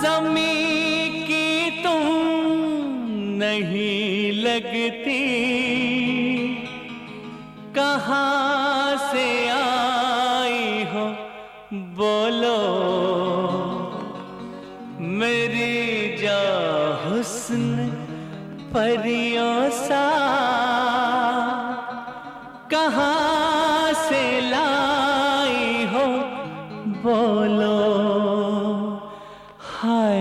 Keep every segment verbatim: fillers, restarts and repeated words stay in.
ज़मीं की तुम नहीं लगती, कहाँ से आई हो बोलो मेरी जा हुस्न परियों सा, कहाँ से लाई हो बोलो हाय।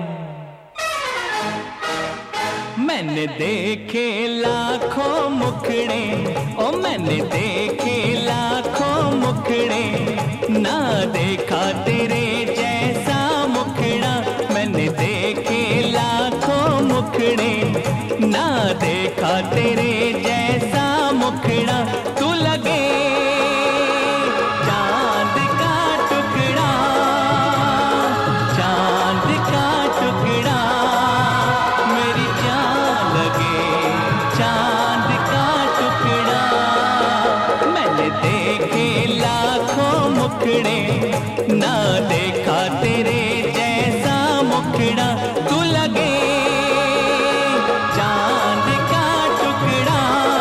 मैंने देखे लाखों मुखड़े, ओ मैंने देखे लाखों मुखड़े, ना देखा तेरे जैसा मुखड़ा। मैंने देखे लाखों मुखड़े, ना देखा तेरे जैसा मुखड़ा। तू लगे चांद का टुकड़ा, चांद का टुकड़ा, मेरी जान लगे चांद का टुकड़ा। मैंने देखे लाखों मुखड़े, ना देखा तेरे जैसा मुखड़ा। तू लगे चांद का टुकड़ा,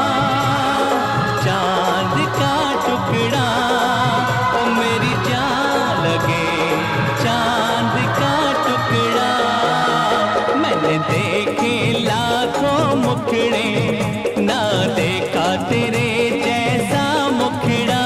चांद का टुकड़ा, ओ मेरी जान लगे चांद का टुकड़ा। मैंने देखे लाखों मुखड़े, ना देखा तेरे जैसा मुखड़ा।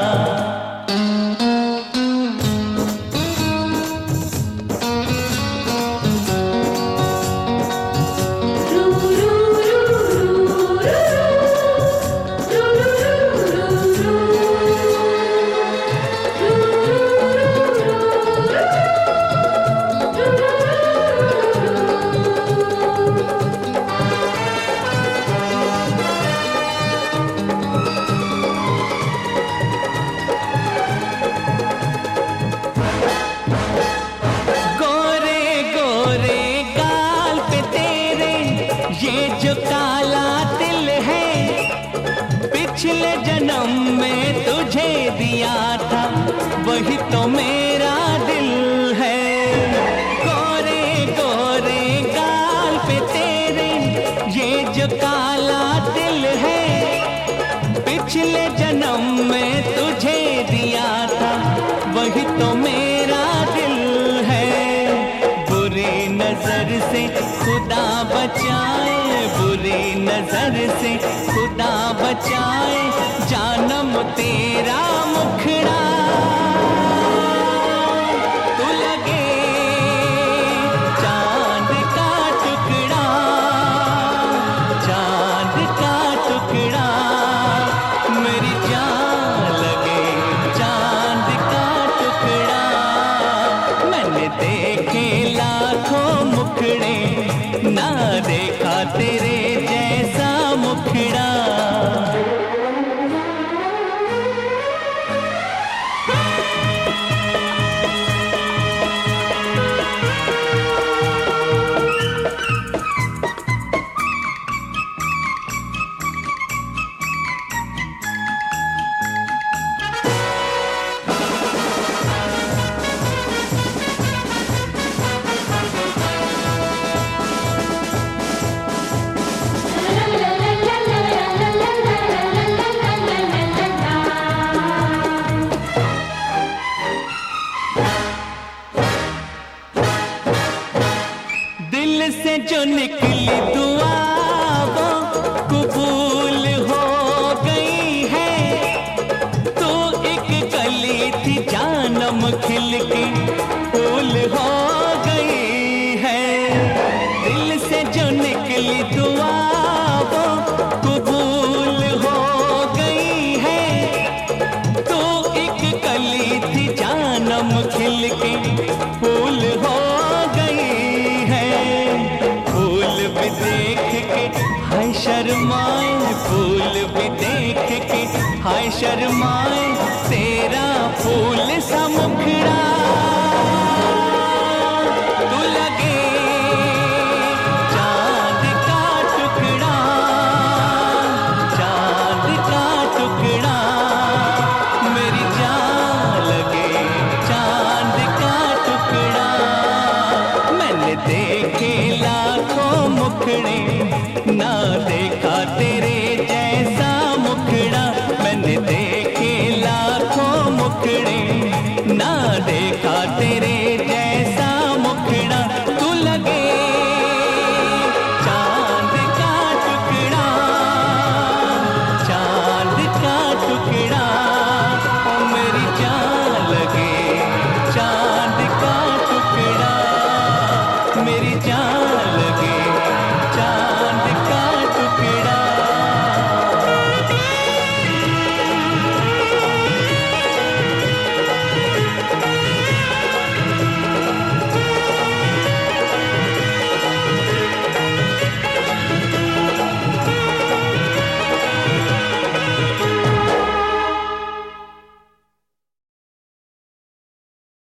ये जो काला तिल है, पिछले जन्म में तुझे दिया था, वही तो मेरा दिल है। गोरे गोरे गाल पे तेरे ये जो काला तिल है, पिछले जन्म में तुझे दिया था, वही तो मेरा दिल है। बुरी नजर से खुदा बचाए, बुरी नजर से खुदा बचाए, जानम तेरा मुखड़ा। तू लगे चांद का टुकड़ा, चांद का टुकड़ा, मेरी जान लगे चांद का टुकड़ा। मैंने देखे लाखों मुखड़े, ना देखा तेरे जैसा मुखड़ा। से जो निकली दुआ वो कबूल हो गई है। तो एक कली थी जानम खिल के फूल हो गई है। दिल से जो निकली दुआ वो कबूल हो गई है। तो एक कली थी जानम खिल के फूल हो हाय शर्माए, फूल भी देख के हाय शर्माए, तेरा फूल सा मुखड़ा। तू लगे चांद का टुकड़ा, चांद का टुकड़ा, मेरी जान लगे चांद का टुकड़ा। मुखड़े